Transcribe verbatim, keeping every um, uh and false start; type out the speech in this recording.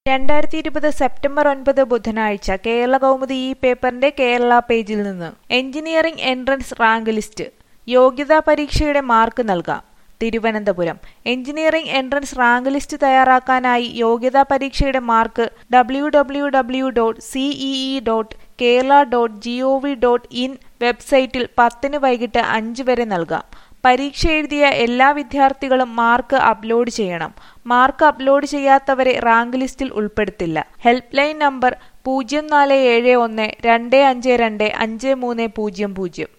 രണ്ടായിരത്തി ഇരുപത് സെപ്റ്റംബർ ഒൻപത് ബുധനാഴ്ച കേരളകൗമുദി ഈ പേപ്പറിന്റെ കേരള പേജിൽ നിന്ന് എഞ്ചിനീയറിംഗ് എൻട്രൻസ് റാങ്ക് ലിസ്റ്റ്. യോഗ്യതാ പരീക്ഷയുടെ മാർക്ക് നൽകാം. Thiruvananthapuram engineering entrance rank list തയ്യാറാക്കാനായി യോഗ്യതാ പരീക്ഷയുടെ mark W W W dot C E E dot Kerala dot G O V dot in വെബ്സൈറ്റിൽ പത്തിന് വൈകിട്ട് അഞ്ച് വരെ നൽകാം. പരീക്ഷ എഴുതിയ എല്ലാ വിദ്യാർത്ഥികളും മാർക്ക് അപ്ലോഡ് ചെയ്യണം. മാർക്ക് അപ്ലോഡ് ചെയ്യാത്തവരെ റാങ്ക് ലിസ്റ്റിൽ ഉൾപ്പെടുത്തില്ല. ഹെൽപ്പ് ലൈൻ നമ്പർ പൂജ്യം നാല് ഏഴ് ഒന്ന് രണ്ട് അഞ്ച് രണ്ട് അഞ്ച് മൂന്ന് പൂജ്യം പൂജ്യം.